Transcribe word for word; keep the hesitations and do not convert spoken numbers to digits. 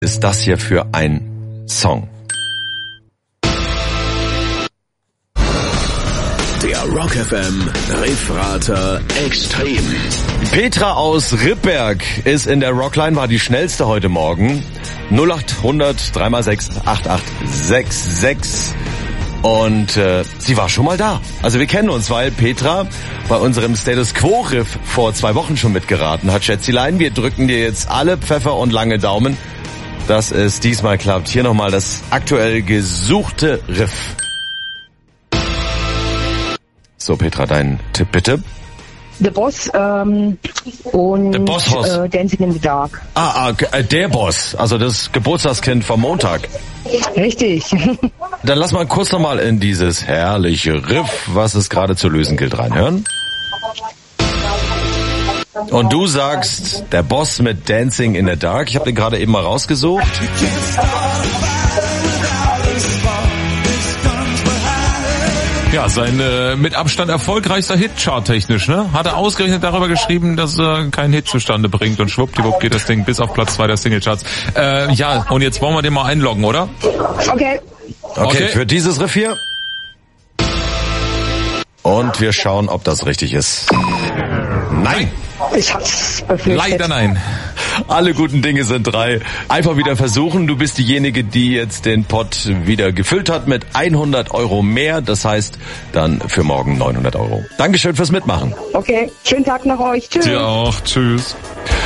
ist das hier für ein Song? Der Rock F M Riffrater Extrem. Petra aus Rippberg ist in der Rockline, war die schnellste heute Morgen. null acht hundert drei mal sechs acht acht sechs sechs. Und äh, sie war schon mal da. Also wir kennen uns, weil Petra bei unserem Status Quo Riff vor zwei Wochen schon mitgeraten hat. Schätzelein, wir drücken dir jetzt alle Pfeffer und lange Daumen, dass es diesmal klappt. Hier nochmal das aktuell gesuchte Riff. So, Petra, dein Tipp bitte. The Boss ähm, und The Boss äh, Dancing in the Dark. Ah, ah, der Boss, also das Geburtstagskind vom Montag. Richtig. Dann lass mal kurz nochmal in dieses herrliche Riff, was es gerade zu lösen gilt, reinhören. Und du sagst, der Boss mit Dancing in the Dark. Ich habe den gerade eben mal rausgesucht. Ja, sein äh, mit Abstand erfolgreichster Hit charttechnisch, ne? Hat er ausgerechnet darüber geschrieben, dass er äh, keinen Hit zustande bringt und schwuppdiwupp geht das Ding bis auf Platz zwei der Singlecharts. Äh, ja, und jetzt wollen wir den mal einloggen, oder? Okay. Okay, Okay. für dieses Riff hier. Und wir schauen, ob das richtig ist. Nein! Ich hab's befürchtet. Leider nein. Alle guten Dinge sind drei. Einfach wieder versuchen. Du bist diejenige, die jetzt den Pot wieder gefüllt hat mit hundert Euro mehr. Das heißt dann für morgen neunhundert Euro. Dankeschön fürs Mitmachen. Okay, schönen Tag noch euch. Tschüss. Dir auch. Tschüss.